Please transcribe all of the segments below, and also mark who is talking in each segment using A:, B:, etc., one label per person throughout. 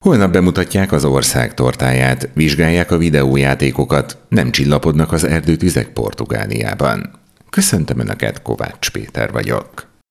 A: Holnap bemutatják az ország tortáját, vizsgálják a videójátékokat, nem csillapodnak az erdőtüzek Portugáliában. Köszöntöm Önöket, Kovács Péter vagyok.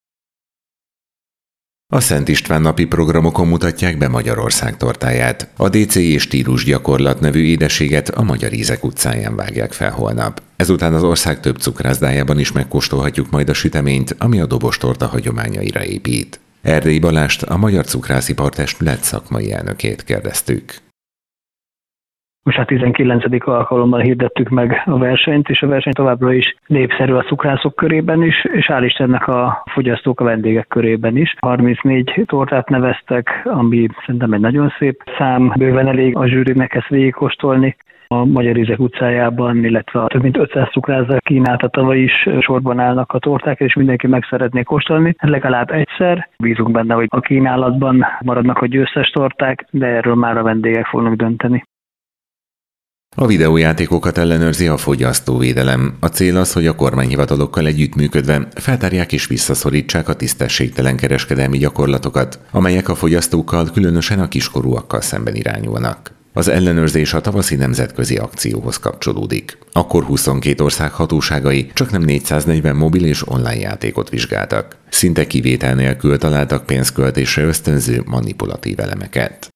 A: A Szent István napi programokon mutatják be Magyarország tortáját. A DCI stílusgyakorlat nevű édességet a Magyar Ízek utcáján vágják fel holnap. Ezután az ország több cukrászdájában is megkóstolhatjuk majd a süteményt, ami a dobostorta hagyományaira épít. Erdélyi Balást, a Magyar Cukrászipar Testület szakmai elnökét kérdeztük.
B: Most 19. alkalommal hirdettük meg a versenyt, és a verseny továbbra is népszerű a cukrászok körében is, és hál' Istennek a fogyasztók, a vendégek körében is. 34 tortát neveztek, ami szerintem egy nagyon szép szám, bőven elég a zsűrinek ezt végigkóstolni. A Magyar Ízek utcájában, illetve a több mint 500 cukrászda kínáltatva is sorban állnak a torták, és mindenki meg szeretné kóstolni. Legalább egyszer. Bízunk benne, hogy a kínálatban maradnak a győztes torták, de erről már a vendégek fognak dönteni.
A: A videójátékokat ellenőrzi a fogyasztóvédelem. A cél az, hogy a kormányhivatalokkal együttműködve feltárják és visszaszorítsák a tisztességtelen kereskedelmi gyakorlatokat, amelyek a fogyasztókkal, különösen a kiskorúakkal szemben irányulnak. Az ellenőrzés a tavaszi nemzetközi akcióhoz kapcsolódik. Akkor 22 ország hatóságai csaknem 440 mobil és online játékot vizsgáltak. Szinte kivétel nélkül találtak pénzköltésre ösztönző manipulatív elemeket.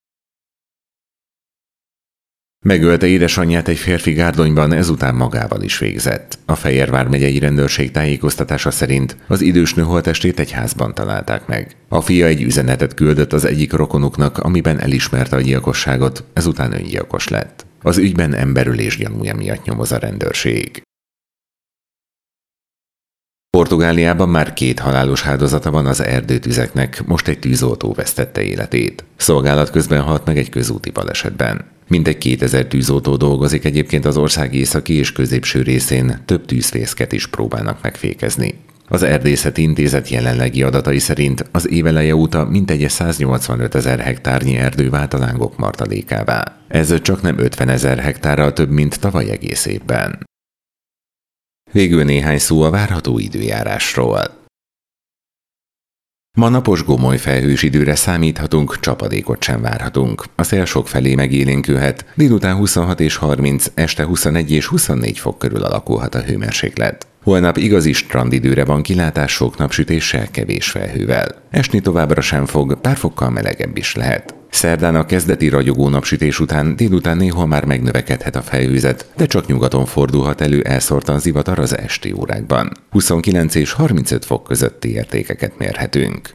A: Megölte édesanyját egy férfi Gárdonyban, ezután magával is végzett. A Fejér megyei rendőrség tájékoztatása szerint az idős nő holttestét egy házban találták meg. A fia egy üzenetet küldött az egyik rokonuknak, amiben elismerte a gyilkosságot, ezután öngyilkos lett. Az ügyben emberölés gyanúja miatt nyomoz a rendőrség. Portugáliában már 2 halálos áldozata van az erdőtüzeknek, most egy tűzoltó vesztette életét. Szolgálat közben halt meg egy közúti balesetben. Mintegy 2000 tűzoltó dolgozik egyébként az ország északi és középső részén, több tűzfészket is próbálnak megfékezni. Az Erdészeti Intézet jelenlegi adatai szerint az év eleje óta mintegy 185 000 hektárnyi erdő vált a lángok martalékává. Ez csaknem 50 000 hektárral több, mint tavaly egész évben. Végül néhány szó a várható időjárásról. Ma napos gomoly felhős időre számíthatunk, csapadékot sem várhatunk. A szél sokfelé megélénkülhet, délután 26 és 30, este 21 és 24 fok körül alakulhat a hőmérséklet. Holnap igazi strandidőre van kilátás sok napsütéssel, kevés felhővel. Esni továbbra sem fog, pár fokkal melegebb is lehet. Szerdán a kezdeti ragyogó napsütés után délután néhol már megnövekedhet a felhőzet, de csak nyugaton fordulhat elő elszórtan zivatar az esti órákban. 29 és 35 fok közötti értékeket mérhetünk.